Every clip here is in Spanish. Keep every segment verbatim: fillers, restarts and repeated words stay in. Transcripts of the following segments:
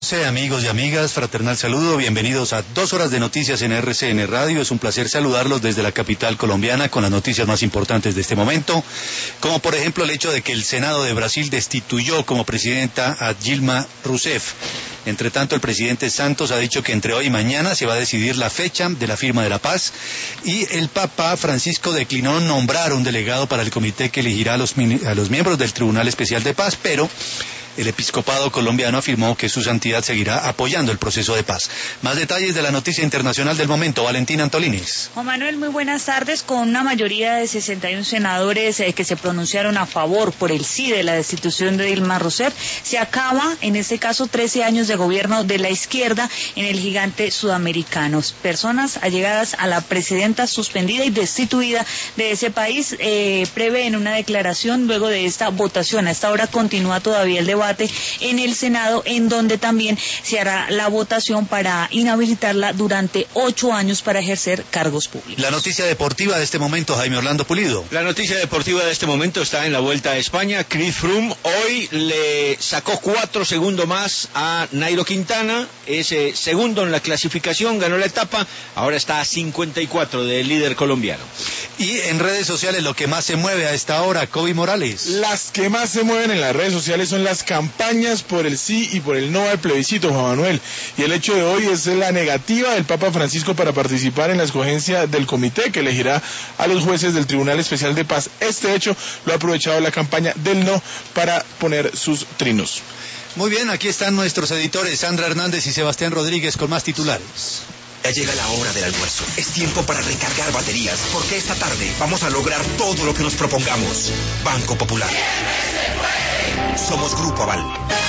once, amigos y amigas, fraternal saludo, bienvenidos a dos horas de noticias en R C N Radio. Es un placer saludarlos desde la capital colombiana con las noticias más importantes de este momento, como por ejemplo el hecho de que el Senado de Brasil destituyó como presidenta a Dilma Rousseff. Entre tanto, el presidente Santos ha dicho que entre hoy y mañana se va a decidir la fecha de la firma de la paz, y el Papa Francisco declinó nombrar un delegado para el comité que elegirá a los, a los miembros del Tribunal Especial de Paz, pero el episcopado colombiano afirmó que su santidad seguirá apoyando el proceso de paz. Más detalles de la noticia internacional del momento, Valentina Antolines. Juan Manuel, muy buenas tardes. Con una mayoría de sesenta y uno senadores eh, que se pronunciaron a favor por el sí de la destitución de Dilma Rousseff, se acaba, en este caso, trece años de gobierno de la izquierda en el gigante sudamericano. Personas allegadas a la presidenta suspendida y destituida de ese país eh, prevén una declaración luego de esta votación. A esta hora continúa todavía el debate en el Senado, en donde también se hará la votación para inhabilitarla durante ocho años para ejercer cargos públicos. La noticia deportiva de este momento, Jaime Orlando Pulido. La noticia deportiva de este momento está en la Vuelta a España. Chris Froome hoy le sacó cuatro segundos más a Nairo Quintana, es eh, segundo en la clasificación, ganó la etapa, ahora está a cincuenta y cuatro del líder colombiano. Y en redes sociales lo que más se mueve a esta hora, Kobe Morales. Las que más se mueven en las redes sociales son las campañas por el sí y por el no al plebiscito, Juan Manuel. Y el hecho de hoy es la negativa del Papa Francisco para participar en la escogencia del comité que elegirá a los jueces del Tribunal Especial de Paz. Este hecho lo ha aprovechado la campaña del no para poner sus trinos. Muy bien, aquí están nuestros editores Sandra Hernández y Sebastián Rodríguez con más titulares. Ya llega la hora del almuerzo. Es tiempo para recargar baterías, porque esta tarde vamos a lograr todo lo que nos propongamos. Banco Popular. Somos Grupo Aval.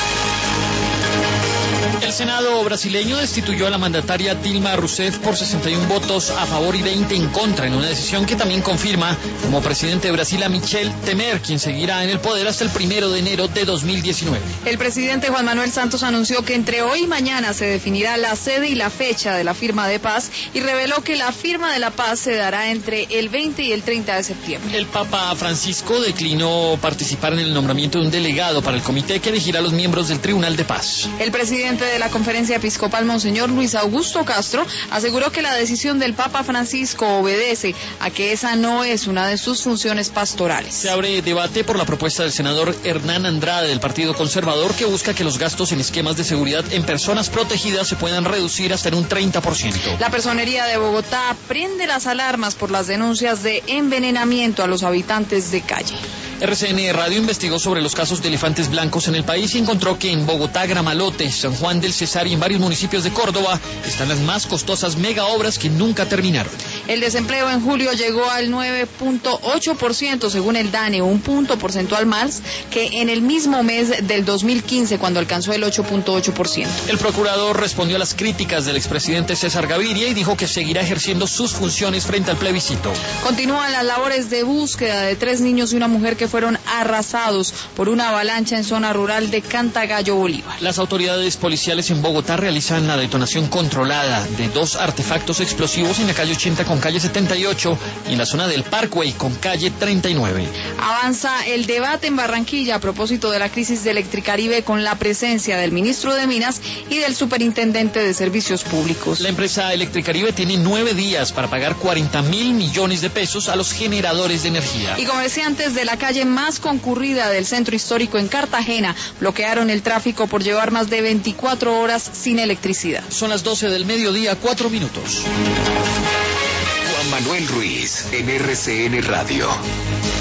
El Senado brasileño destituyó a la mandataria Dilma Rousseff por sesenta y uno votos a favor y veinte en contra, en una decisión que también confirma como presidente de Brasil a Michel Temer, quien seguirá en el poder hasta el primero de enero de dos mil diecinueve. El presidente Juan Manuel Santos anunció que entre hoy y mañana se definirá la sede y la fecha de la firma de paz, y reveló que la firma de la paz se dará entre el veinte y el treinta de septiembre. El Papa Francisco declinó participar en el nombramiento de un delegado para el comité que elegirá a los miembros del Tribunal de Paz. El presidente de la Conferencia Episcopal, Monseñor Luis Augusto Castro, aseguró que la decisión del Papa Francisco obedece a que esa no es una de sus funciones pastorales. Se abre debate por la propuesta del senador Hernán Andrade del Partido Conservador, que busca que los gastos en esquemas de seguridad en personas protegidas se puedan reducir hasta en un treinta por ciento. La Personería de Bogotá prende las alarmas por las denuncias de envenenamiento a los habitantes de calle. R C N Radio investigó sobre los casos de elefantes blancos en el país y encontró que en Bogotá, Gramalote, San Juan del Cesar y en varios municipios de Córdoba están las más costosas mega obras que nunca terminaron. El desempleo en julio llegó al nueve punto ocho por ciento según el DANE, un punto porcentual más que en el mismo mes del dos mil quince, cuando alcanzó el ocho punto ocho por ciento. El procurador respondió a las críticas del expresidente César Gaviria y dijo que seguirá ejerciendo sus funciones frente al plebiscito. Continúan las labores de búsqueda de tres niños y una mujer que fueron arrasados por una avalancha en zona rural de Cantagallo, Bolívar. Las autoridades policiales en Bogotá realizan la detonación controlada de dos artefactos explosivos en la calle ochenta con calle setenta y ocho y en la zona del Parkway con calle treinta y nueve. Avanza el debate en Barranquilla a propósito de la crisis de Electricaribe, con la presencia del ministro de Minas y del superintendente de Servicios Públicos. La empresa Electricaribe tiene nueve días para pagar cuarenta mil millones de pesos a los generadores de energía. Y comerciantes de la calle más concurrida del centro histórico en Cartagena bloquearon el tráfico por llevar más de veinticuatro horas sin electricidad. Son las doce del mediodía, cuatro minutos. Juan Manuel Ruiz en R C N Radio.